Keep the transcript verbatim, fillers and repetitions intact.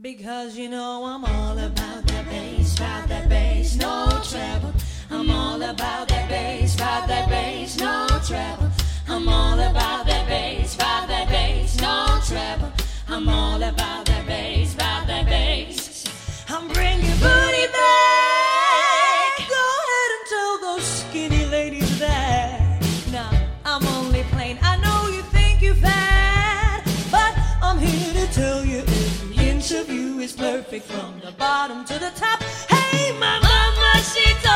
Because you know I'm all about that bass, about that bass, no treble. I'm all about that bass, about that bass, no treble. I'm all about that bass, about that bass, no treble. I'm all about that bass, about that bass. I'm bringing booty back. Go ahead and tell those skinny ladies that. Now I'm only plain. I know you think you're fat, but I'm here to tell you every inch of you is perfect from the bottom to the top. Hey, my mama, she told